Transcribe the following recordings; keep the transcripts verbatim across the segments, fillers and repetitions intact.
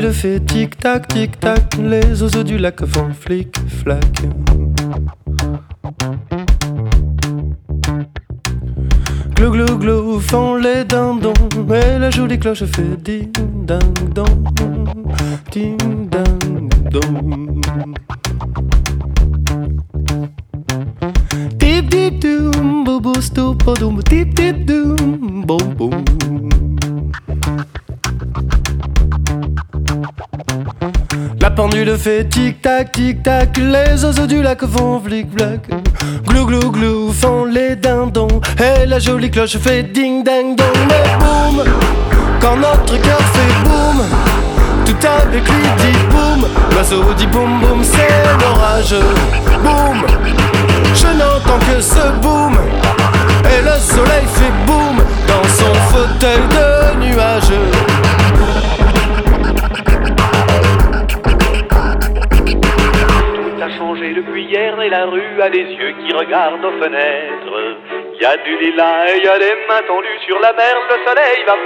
pendule fait tic-tac, tic-tac. Les oiseaux du lac font flic-flac. Glou glou glou font les dindons. Et la jolie cloche fait ding-ding-dong, ding-ding-dong. Dip dip doom, bobo stop, boom, dip dip doom, boom boom. La pendule fait tic-tac, tic-tac. Les oiseaux du lac font flic-flac. Glou glou glou font les dindons. Et la jolie cloche fait ding-ding-dong. Mais boum, quand notre cœur fait boum, tout avec lui dit boum. L'oiseau dit boum boum, c'est l'orage. Boum, je n'entends que ce boum. Et le soleil fait boum dans son fauteuil de nuages. Changé depuis hier et la rue a des yeux qui regardent aux fenêtres. Y a du lilas et y a des mains tendues sur la mer. Le soleil va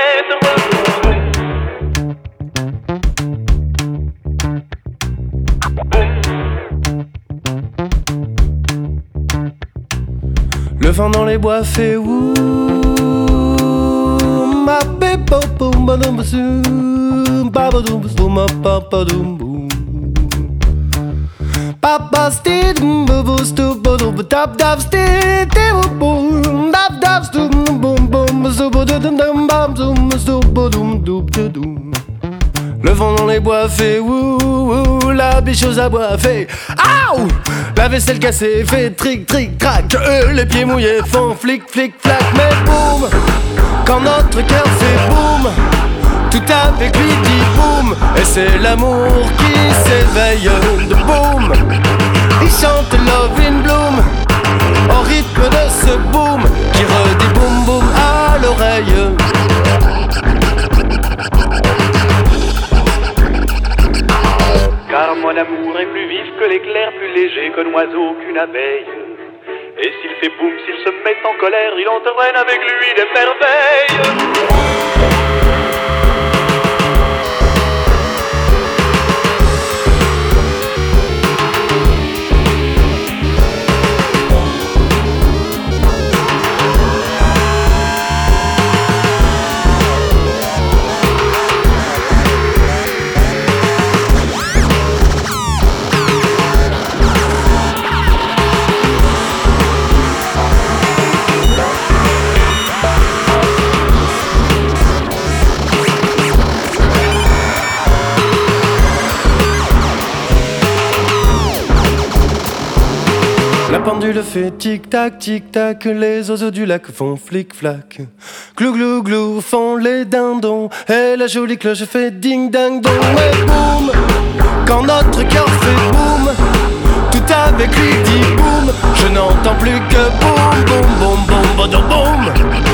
paraître. Le vent dans les bois fait ouh, ma pépo poum badoum zoom, babadoum zoom, ma papadoum boum. Papa stid, bobo stu, bodo, tap tap stid, boom, tap tap stu, boom boom, zubo dum dum bam zoom, zubo dum dum dum. Le vent dans les bois fait ouh, ouh, la biche aux abois fait aouh, la vaisselle cassée fait tric tric crac, eux les pieds mouillés font flic flic flac. Mais boum, quand notre cœur fait boum, tout avec lui dit boum. Et c'est l'amour qui s'éveille de boum. Il chante Love in Bloom au rythme de ce boum qui redit boum boum à l'oreille. Car mon amour est plus vif que l'éclair, plus léger qu'un oiseau, qu'une abeille. Et s'il fait boum, s'il se met en colère, il entraîne avec lui des merveilles. La pendule fait tic-tac, tic-tac. Les oiseaux du lac font flic-flac. Glou glou glou font les dindons. Et la jolie cloche fait ding-ding-dong. Et boum, quand notre cœur fait boum, tout avec lui dit boum. Je n'entends plus que boum, boum, boum, boum, boum, boum.